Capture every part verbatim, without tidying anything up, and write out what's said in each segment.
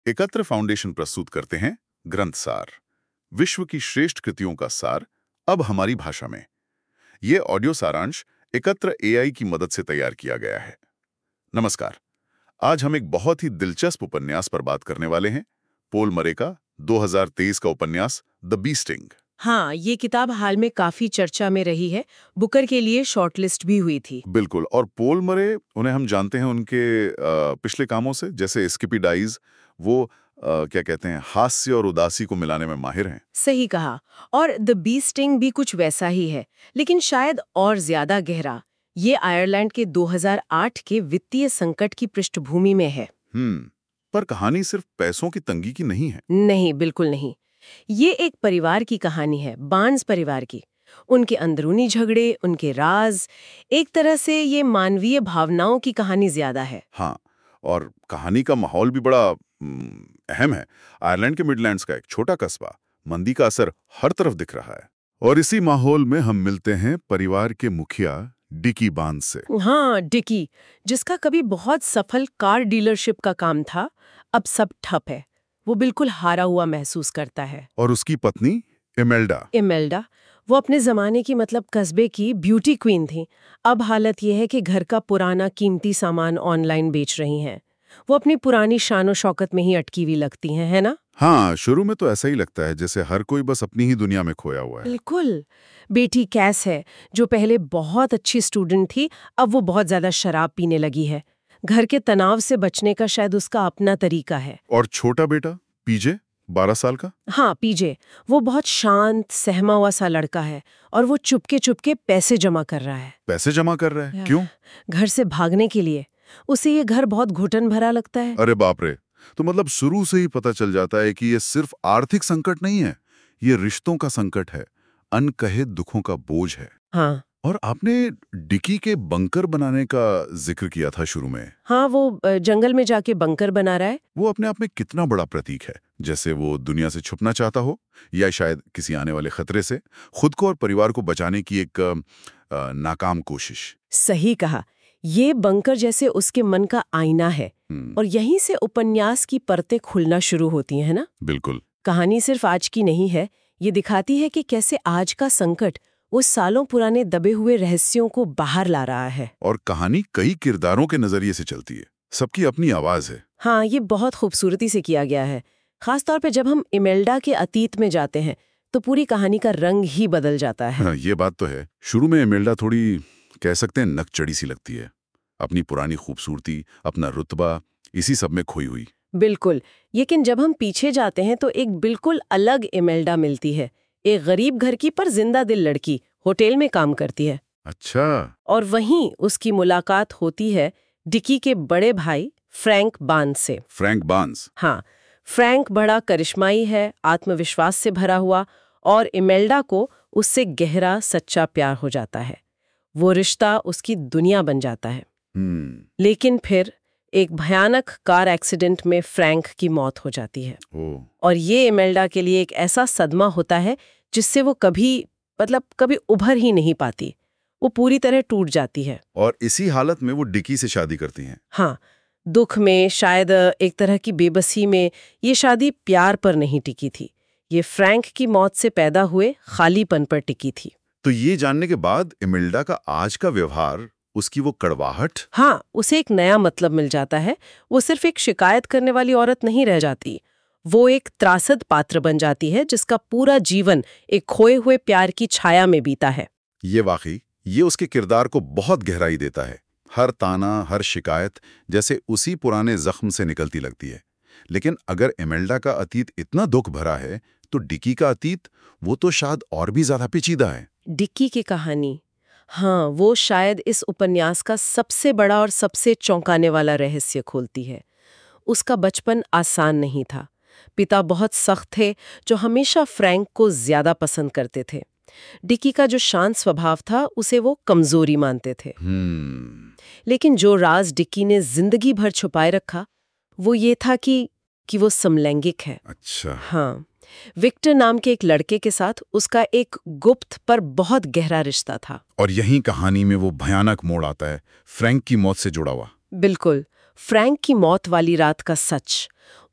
एकत्र फाउंडेशन प्रस्तुत करते हैं ग्रंथ सार, विश्व की श्रेष्ठ कृतियों का सार, अब हमारी भाषा में। ये ऑडियो सारांश एकत्र एआई की मदद से तैयार किया गया है। नमस्कार, आज हम एक बहुत ही दिलचस्प उपन्यास पर बात करने वाले हैं। पोल मरे का दो हज़ार तेईस का उपन्यास द बी स्टिंग। हाँ, ये किताब हाल में काफी चर्चा में रही है। बुकर के लिए शॉर्टलिस्ट भी हुई थी। बिल्कुल, और पोल मरे, उन्हें हम जानते हैं उनके आ, पिछले कामों से, जैसे स्किपी डाइज। वो आ, क्या कहते हैं, हास्य और उदासी को मिलाने में माहिर हैं। सही कहा। और द बी स्टिंग भी कुछ वैसा ही है, लेकिन शायद और ज्यादा गहरा। ये आयरलैंड के दो हज़ार आठ के वित्तीय संकट की पृष्ठभूमि में है। हम्म पर कहानी सिर्फ पैसों की तंगी की नहीं है। नहीं, बिल्कुल नहीं। ये एक परिवार की कहानी है, बार्न्स परिवार की। उनके अंदरूनी झगड़े, उनके राज, एक तरह से ये मानवीय भावनाओं की कहानी ज्यादा है। हाँ, और कहानी का माहौल भी बड़ा हम्म, अहम है। आयरलैंड के मिडलैंड्स का एक छोटा कस्बा, मंदी का असर हर तरफ दिख रहा है। और इसी माहौल में हम मिलते हैं परिवार के मुखिया डिकी बार्न्स से। हाँ, डिकी, जिसका कभी बहुत सफल कार डीलरशिप का काम था, अब सब ठप है। वो बिल्कुल हारा हुआ महसूस करता है। और उसकी पत्नी इमेल्डा। इमेल्डा, वो अपने जमाने की मतलब कस्बे की ब्यूटी क्वीन थी। अब हालत यह है कि घर का पुराना कीमती सामान ऑनलाइन बेच रही हैं। वो अपनी पुरानी शानो शौकत में ही अटकी हुई लगती हैं, है ना? हाँ, शुरू में तो ऐसा ही लगता है जैसे हर कोई बस अपनी ही दुनिया में खोया हुआ है। बिल्कुल। बेटी कैस है, जो पहले बहुत अच्छी स्टूडेंट थी, अब वो बहुत ज्यादा शराब पीने लगी है। घर के तनाव से बचने का शायद उसका अपना तरीका है। और छोटा बेटा पीजे, बारह साल का। हाँ, पीजे, वो बहुत शांत, सहमा हुआ सा लड़का है और वो चुपके चुपके पैसे जमा कर रहा है। पैसे जमा कर रहा है? क्यों? घर से भागने के लिए। उसे ये घर बहुत घुटन भरा लगता है। अरे बाप रे! तो मतलब शुरू से ही पता चल जाता है कि ये सिर्फ आर्थिक संकट नहीं है, ये रिश्तों का संकट है, अनकहे दुखों का बोझ है। हाँ। और आपने डिकी के बंकर बनाने का जिक्र किया था शुरू में। हाँ, वो अ, जंगल में जाके बंकर बना रहा है। वो अपने आप में कितना बड़ा प्रतीक है, जैसे वो दुनिया से छुपना चाहता हो, या शायद किसी आने वाले खतरे से खुद को और परिवार को बचाने की एक अ, अ, नाकाम कोशिश। सही कहा। ये बंकर जैसे उसके मन का आईना है। हम्म, और यहीं से उपन्यास की परतें खुलना शुरू होती हैं, है ना? बिल्कुल। कहानी सिर्फ आज की नहीं है। ये दिखाती है कि कैसे आज का संकट वो सालों पुराने दबे हुए रहस्यों को बाहर ला रहा है। और कहानी कई किरदारों के नजरिए से चलती है, सबकी अपनी आवाज है। हाँ, ये बहुत खूबसूरती से किया गया है। खासतौर पे जब हम इमेल्डा के अतीत में जाते हैं तो पूरी कहानी का रंग ही बदल जाता है। हाँ, ये बात तो है। शुरू में इमेल्डा थोड़ी, कह सकते हैं, नकचड़ी सी लगती है, अपनी पुरानी खूबसूरती, अपना रुतबा, इसी सब में खोई हुई। बिल्कुल। लेकिन जब हम पीछे जाते हैं तो एक बिल्कुल अलग इमेल्डा मिलती है। एक गरीब घर की पर जिंदा दिल लड़की, होटल में काम करती है। अच्छा। और वहीं उसकी मुलाकात होती है डिकी के बड़े भाई फ्रैंक बार्न्स से। Frank Barnes. हाँ, फ्रैंक बड़ा करिश्माई है, आत्मविश्वास से भरा हुआ, और इमेल्डा को उससे गहरा सच्चा प्यार हो जाता है। वो रिश्ता उसकी दुनिया बन जाता है। हम्म लेकिन फिर एक भयानक कार एक्सीडेंट में फ्रैंक की मौत हो जाती है। ओ और ये इमेल्डा के लिए एक ऐसा सदमा होता है जिससे वो कभी मतलब कभी उभर ही नहीं पाती। वो पूरी तरह टूट जाती है। और इसी हालत में वो डिकी से शादी करती हैं। हाँ, दुख में, शायद एक तरह की बेबसी में, ये शादी प्यार पर नहीं टिकी थी। ये फ्रैंक की मौत से पैदा हुए खालीपन पर टिकी थी। तो ये जानने के बाद इमेल्डा का आज का व्यवहार, उसकी वो कड़वाहट। हाँ, उसे एक नया मतलब मिल जाता है। वो सिर्फ एक शिकायत करने वाली औरत नहीं रह जाती। वो एक त्रासद पात्र बन जाती है जिसका पूरा जीवन एक खोए हुए प्यार की छाया में बीता है। ये वाकई, ये उसके किरदार को बहुत गहराई देता है। हर ताना, हर शिकायत जैसे उसी पुराने जख्म से निकलती लगती है। लेकिन अगर इमेल्डा का अतीत इतना दुख भरा है, तो डिकी का अतीत, वो तो शायद और भी ज्यादा पेचीदा है। डिक्की की कहानी, हाँ, वो शायद इस उपन्यास का सबसे बड़ा और सबसे चौंकाने वाला रहस्य खोलती है। उसका बचपन आसान नहीं था। पिता बहुत सख्त थे, जो हमेशा फ्रैंक को ज्यादा पसंद करते थे। डिकी का जो शांत स्वभाव था, उसे वो कमजोरी मानते थे। हम्म लेकिन जो राज डिकी ने जिंदगी भर छुपाए रखा, वो ये था कि कि वो समलैंगिक है। अच्छा। हाँ, विक्टर नाम के एक लड़के के साथ उसका एक गुप्त पर बहुत गहरा रिश्ता था। और यहीं कहानी में वो भयानक मोड़ आता है, फ्रैंक की मौत से जुड़ा हुआ। बिल्कुल, फ्रैंक की मौत वाली रात का सच।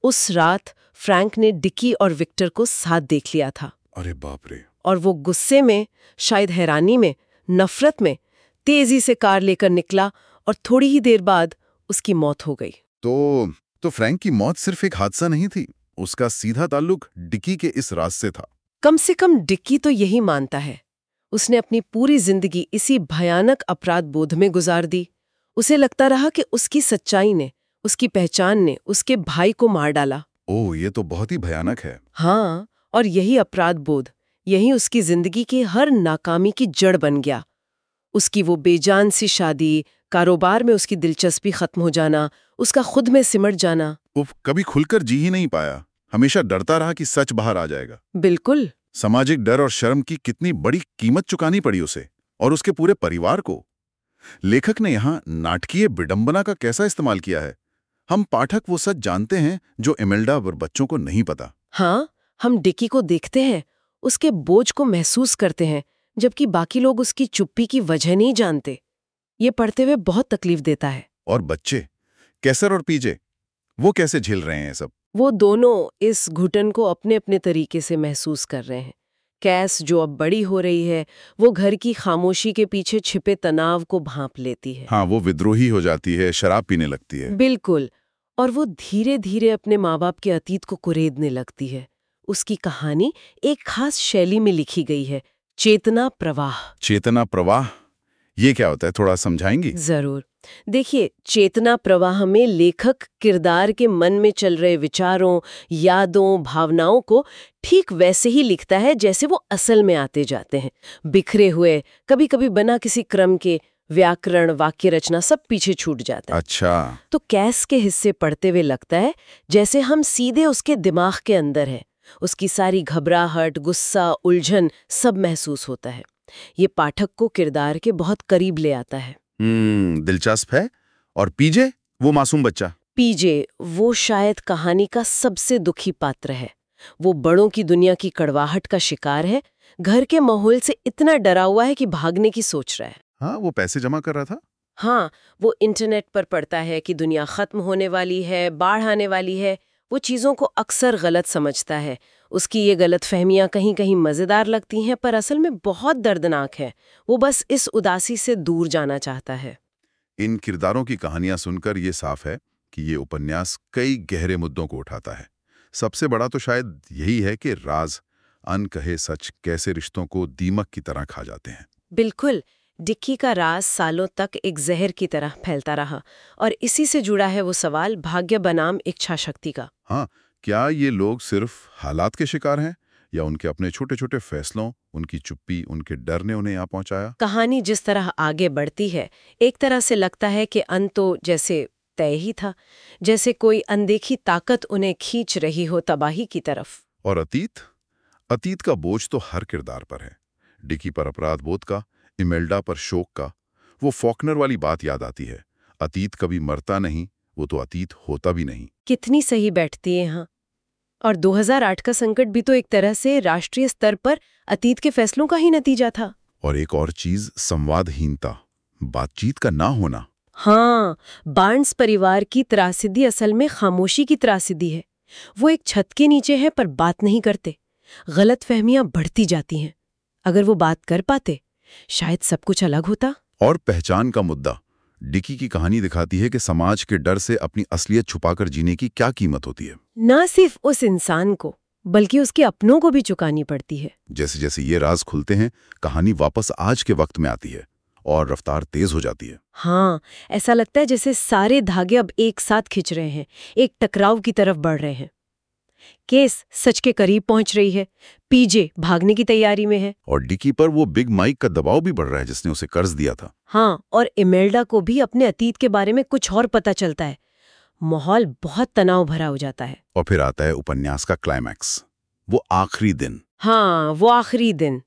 उस रात फ्रैंक ने डिकी और विक्टर को साथ देख लिया था। अरे बाप रे। और वो गुस्से में, शायद हैरानी में, नफरत में तेजी से कार लेकर निकला और थोड़ी ही देर बाद उसकी मौत हो गई। तो तो फ्रैंक की मौत सिर्फ एक हादसा नहीं थी, उसका सीधा ताल्लुक डिकी के इस राज से था। कम से कम डिक्की तो यही मानता है। उसने अपनी पूरी जिंदगी इसी भयानक अपराध बोध में गुजार दी। उसे लगता रहा कि उसकी सच्चाई ने, उसकी पहचान ने उसके भाई को मार डाला। ओह, ये तो बहुत ही भयानक है। हाँ, और यही अपराध बोध, यही उसकी जिंदगी की हर नाकामी की जड़ बन गया। उसकी वो बेजान सी शादी, कारोबार में उसकी दिलचस्पी खत्म हो जाना, उसका खुद में सिमट जाना। वो कभी खुलकर जी ही नहीं पाया, हमेशा डरता रहा कि सच बाहर आ जाएगा। बिल्कुल। सामाजिक डर और शर्म की कितनी बड़ी कीमत चुकानी पड़ी उसे और उसके पूरे परिवार को। लेखक ने यहाँ नाटकीय विडंबना का कैसा इस्तेमाल किया है। हम पाठक वो सच जानते हैं जो इमेल्डा और बच्चों को नहीं पता। हाँ, हम डिकी को देखते हैं, उसके बोझ को महसूस करते हैं, जबकि बाकी लोग उसकी चुप्पी की वजह नहीं जानते। ये पढ़ते हुए बहुत तकलीफ देता है। और बच्चे, कैसर और पीजे, वो कैसे झेल रहे हैं सब? वो दोनों इस घुटन को अपने अपने तरीके से महसूस कर रहे हैं। कैस, जो अब बड़ी हो रही है, वो घर की खामोशी के पीछे छिपे तनाव को भांप लेती है। हाँ, वो विद्रोही हो जाती है, शराब पीने लगती है। बिल्कुल। और वो धीरे धीरे अपने माँ बाप के अतीत को कुरेदने लगती है। उसकी कहानी एक खास शैली में लिखी गई है, चेतना प्रवाह। चेतना प्रवाह, ये क्या होता है, थोड़ा समझाएंगी? जरूर। देखिए, चेतना प्रवाह में लेखक किरदार के मन में चल रहे विचारों, यादों, भावनाओं को ठीक वैसे ही लिखता है जैसे वो असल में आते जाते हैं, बिखरे हुए, कभी कभी बिना किसी क्रम के। व्याकरण, वाक्य रचना सब पीछे छूट जाता है। अच्छा। तो कैस के हिस्से पढ़ते हुए लगता है जैसे हम सीधे उसके दिमाग के अंदर हैं। उसकी सारी घबराहट, गुस्सा, उलझन सब महसूस होता है। ये पाठक को किरदार के बहुत करीब ले आता है। हम्म दिलचस्प है। और पीजे, वो मासूम बच्चा? पीजे, वो शायद कहानी का सबसे दुखी पात्र है। वो बड़ों की दुनिया की कड़वाहट का शिकार है, घर के माहौल से इतना डरा हुआ है कि भागने की सोच रहा है। हाँ, वो पैसे जमा कर रहा था। हाँ, वो इंटरनेट पर पढ़ता है कि दुनिया खत्म होने वाली है, बाढ़ आने वाली है। वो चीज़ों को अक्सर गलत समझता है। उसकी ये गलत फहमियाँ कहीं कहीं मज़ेदार लगती हैं, पर असल में बहुत दर्दनाक है। वो बस इस उदासी से दूर जाना चाहता है। इन किरदारों की कहानियां सुनकर ये साफ है कि ये उपन्यास कई गहरे मुद्दों को उठाता है। सबसे बड़ा तो शायद यही है कि राज, अनकहे सच कैसे रिश्तों को दीमक की तरह खा जाते हैं। बिल्कुल। डिक्की का राज सालों तक एक जहर की तरह फैलता रहा, और इसी से जुड़ा है वो सवाल भाग्य बनाम इच्छा शक्ति का। हाँ, क्या ये लोग सिर्फ हालात के शिकार हैं या उनके अपने छोटे छोटे फैसलों, उनकी चुप्पी, उनके डर ने उन्हें यहाँ पहुंचाया? कहानी जिस तरह आगे बढ़ती है, एक तरह से लगता है कि अंत तो जैसे तय ही था, जैसे कोई अनदेखी ताकत उन्हें खींच रही हो तबाही की तरफ। और अतीत अतीत का बोझ तो हर किरदार पर है। डिकी पर अपराध बोध का, इमेल्डा पर शोक का। वो फॉकनर वाली बात याद आती है, अतीत कभी मरता नहीं, वो तो अतीत होता भी नहीं। कितनी सही बैठती है यहाँ। और दो हज़ार आठ का संकट भी तो एक तरह से राष्ट्रीय स्तर पर अतीत के फैसलों का ही नतीजा था। और एक और चीज, संवादहीनता, बातचीत का ना होना। हाँ, बार्न्स परिवार की त्रासदी असल में खामोशी की त्रासदी है। वो एक छत के नीचे है पर बात नहीं करते। गलतफहमियां बढ़ती जाती हैं। अगर वो बात कर पाते, शायद सब कुछ अलग होता। और पहचान का मुद्दा, डिकी की कहानी दिखाती है कि समाज के डर से अपनी असलियत छुपाकर जीने की क्या कीमत होती है। न सिर्फ उस इंसान को, बल्कि उसके अपनों को भी चुकानी पड़ती है। जैसे जैसे ये राज खुलते हैं, कहानी वापस आज के वक्त में आती है और रफ्तार तेज हो जाती है। हाँ, ऐसा लगता है जैसे सारे धागे अब एक साथ खिंच रहे हैं, एक टकराव की तरफ बढ़ रहे हैं। केस सच के करीब पहुंच रही है, पीजे भागने की तैयारी में है। और डिकी पर वो बिग माइक का दबाव भी बढ़ रहा है जिसने उसे कर्ज दिया था। हाँ, और इमेल्डा को भी अपने अतीत के बारे में कुछ और पता चलता है। माहौल बहुत तनाव भरा हो जाता है। और फिर आता है उपन्यास का क्लाइमैक्स, वो आखिरी दिन। हाँ, वो आखिरी दिन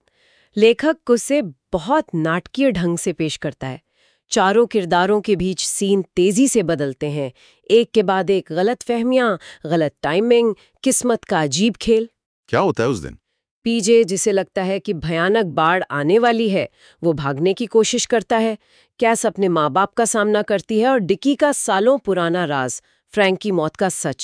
लेखक उसे बहुत नाटकीय ढंग से पेश करता है। चारों किरदारों के बीच सीन तेजी से बदलते हैं, एक के बाद एक गलत फहमियां, गलत टाइमिंग, किस्मत का अजीब खेल। क्या होता है उस दिन? पीजे, जिसे लगता है कि भयानक बाढ़ आने वाली है, वो भागने की कोशिश करता है। कैस अपने माँ बाप का सामना करती है, और डिकी का सालों पुराना राज, फ्रैंक की मौत का सच,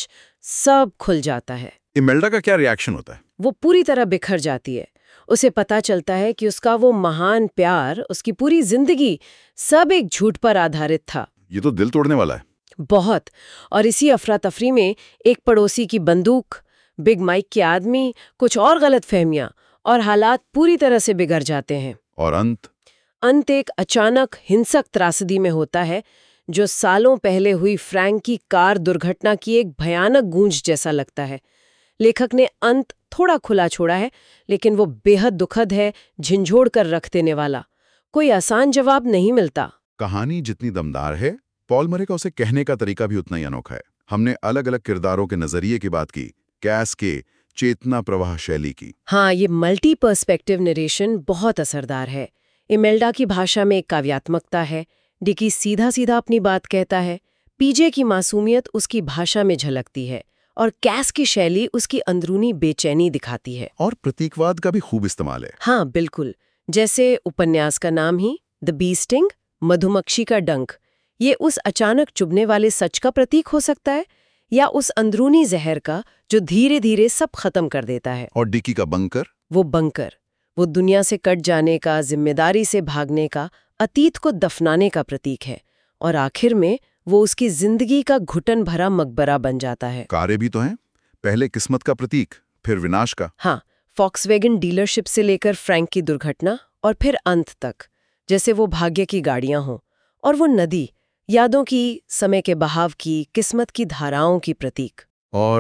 सब खुल जाता है। इमेल्डा का क्या रिएक्शन होता है? वो पूरी तरह बिखर जाती है। उसे पता चलता है कि उसका वो महान प्यार, उसकी पूरी जिंदगी, सब एक झूठ पर आधारित था। ये तो दिल तोड़ने वाला है। बहुत। और इसी अफरा तफरी में एक पड़ोसी की बंदूक, बिग माइक के आदमी, कुछ और गलत फहमियां, और हालात पूरी तरह से बिगड़ जाते हैं। और अंत अंत एक अचानक हिंसक त्रासदी में होता है, जो सालों पहले हुई फ्रैंक की कार दुर्घटना की एक भयानक गूंज जैसा लगता है। लेखक ने अंत थोड़ा खुला छोड़ा है, लेकिन वो बेहद दुखद है, झिंझोड़ कर रख देने वाला। कोई आसान जवाब नहीं मिलता। कहानी जितनी दमदार है, पॉल मरे का उसे कहने का तरीका भी उतना ही अनोखा है। हमने अलग अलग किरदारों के नजरिए की बात की, कैस के चेतना प्रवाह शैली की। हाँ, ये मल्टी पर्सपेक्टिव नरेशन बहुत असरदार है। इमेल्डा की भाषा में एक काव्यात्मकता है, डिकी सीधा सीधा अपनी बात कहता है, पीजे की मासूमियत उसकी भाषा में झलकती है, और कैस की शैली उसकी अंदरूनी बेचैनी दिखाती है। और प्रतीकवाद का भी खूब इस्तेमाल है। हाँ बिल्कुल, जैसे उपन्यास का नाम ही द बी स्टिंग, मधुमक्खी का डंक। ये उस अचानक चुभने वाले सच का प्रतीक हो सकता है, या उस अंदरूनी जहर का जो धीरे धीरे सब खत्म कर देता है। और डिकी का बंकर, वो बंकर, वो दुनिया से कट जाने का, जिम्मेदारी से भागने का, अतीत को दफनाने का प्रतीक है। और आखिर में वो उसकी जिंदगी का घुटन भरा मकबरा बन जाता है। कारें भी तो हैं, पहले किस्मत का प्रतीक, फिर विनाश का। हाँ, फॉक्सवैगन डीलरशिप से लेकर फ्रैंक की दुर्घटना, और फिर अंत तक, जैसे वो भाग्य की गाड़ियां हों। और वो नदी, यादों की, समय के बहाव की, किस्मत की धाराओं की प्रतीक। और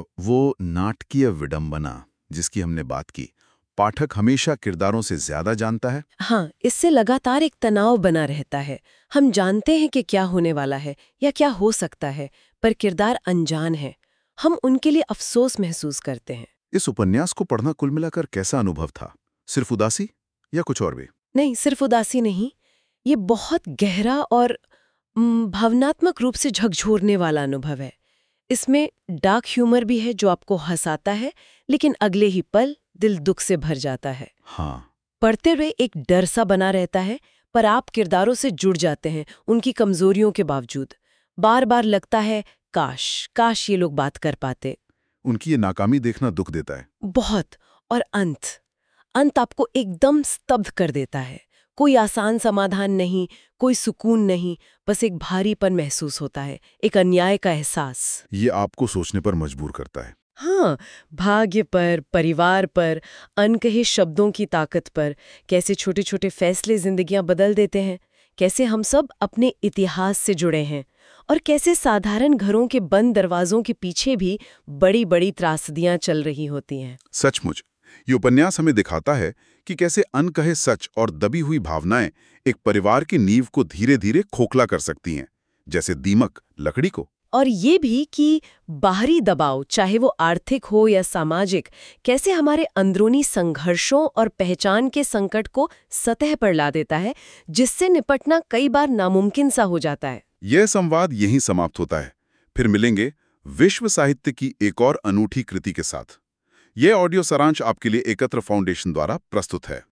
वो नाटकीय विडंबना जिसकी हमने बात की, पाठक हमेशा किरदारों से ज्यादा जानता है। हाँ, इससे लगातार एक तनाव बना रहता है। हम जानते हैं कि क्या होने वाला है या क्या हो सकता है, पर किरदार अनजान है। हम उनके लिए अफसोस महसूस करते हैं। इस उपन्यास को पढ़ना कुल मिलाकर कैसा अनुभव था? सिर्फ उदासी या कुछ और भी? नहीं, सिर्फ उदासी नहीं, ये बहुत गहरा और म, भावनात्मक रूप से झकझोरने वाला अनुभव है। इसमें डार्क ह्यूमर भी है जो आपको हंसाता है, लेकिन अगले ही पल दिल दुख से भर जाता है। हाँ, पढ़ते हुए एक डर सा बना रहता है, पर आप किरदारों से जुड़ जाते हैं उनकी कमजोरियों के बावजूद। बार बार लगता है काश काश ये लोग बात कर पाते। उनकी ये नाकामी देखना दुख देता है। बहुत। और अंत अंत आपको एकदम स्तब्ध कर देता है। कोई आसान समाधान नहीं, कोई सुकून नहीं, बस एक भारीपन महसूस होता है, एक अन्याय का एहसास। ये आपको सोचने पर मजबूर करता है। हाँ, भाग्य पर, परिवार पर, अनकहे शब्दों की ताकत पर, कैसे छोटे छोटे फैसले जिंदगियां बदल देते हैं, कैसे हम सब अपने इतिहास से जुड़े हैं, और कैसे साधारण घरों के बंद दरवाजों के पीछे भी बड़ी बड़ी त्रासदियां चल रही होती हैं। सचमुच ये उपन्यास हमें दिखाता है कि कैसे अनकहे सच और दबी हुई भावनाएं एक परिवार की नींव को धीरे धीरे खोखला कर सकती हैं, जैसे दीमक लकड़ी को। और ये भी कि बाहरी दबाव, चाहे वो आर्थिक हो या सामाजिक, कैसे हमारे अंदरूनी संघर्षों और पहचान के संकट को सतह पर ला देता है, जिससे निपटना कई बार नामुमकिन सा हो जाता है। यह संवाद यहीं समाप्त होता है। फिर मिलेंगे विश्व साहित्य की एक और अनूठी कृति के साथ। यह ऑडियो सारांश आपके लिए एकत्र फाउंडेशन द्वारा प्रस्तुत है।